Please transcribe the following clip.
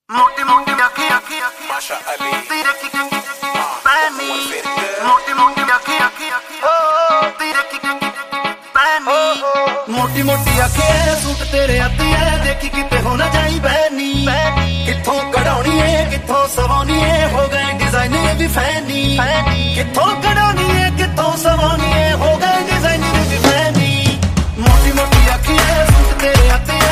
मोटी मोटी आँखें आँखें आँखें माशा अली तेरे की पैनी मोटी मोटी आँखें आँखें आँखें तेरे की पैनी मोटी मोटी आँखें सूट तेरे आती है देखी किते हो ना जाई बहनी किथों कढ़ाउणी है किथों सवानी है हो गए डिजाइने भी फैनी किथों